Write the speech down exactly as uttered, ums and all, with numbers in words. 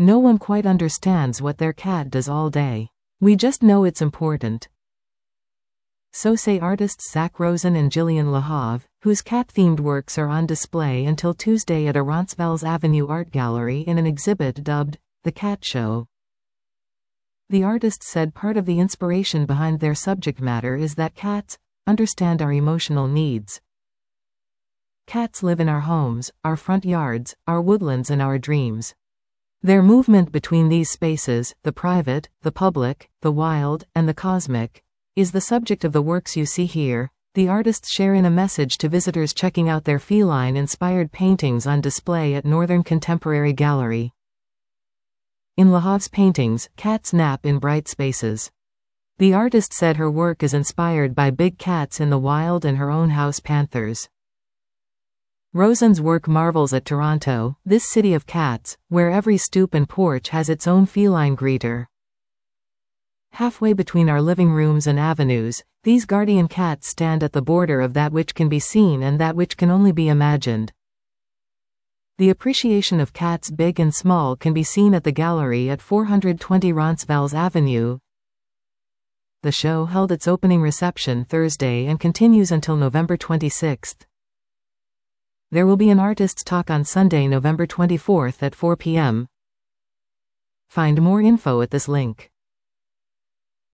No one quite understands what their cat does all day. We just know it's important. So say artists Zach Rosen and Jillian Lahav, whose cat-themed works are on display until Tuesday at a Roncesvalles Avenue art gallery in an exhibit dubbed The Cat Show. The artists said part of the inspiration behind their subject matter is that cats understand our emotional needs. Cats live in our homes, our front yards, our woodlands and our dreams. Their movement between these spaces, the private, the public, the wild, and the cosmic, is the subject of the works you see here. The artists share in a message to visitors checking out their feline-inspired paintings on display at Northern Contemporary Gallery. In Lahav's paintings, cats nap in bright spaces. The artist said her work is inspired by big cats in the wild and her own house panthers. Rosen's work marvels at Toronto, this city of cats, where every stoop and porch has its own feline greeter. Halfway between our living rooms and avenues, these guardian cats stand at the border of that which can be seen and that which can only be imagined. The appreciation of cats big and small can be seen at the gallery at four hundred twenty Roncesvalles Avenue. The show held its opening reception Thursday and continues until November twenty-sixth. There will be an artist's talk on Sunday, November twenty-fourth at four p m Find more info at this link.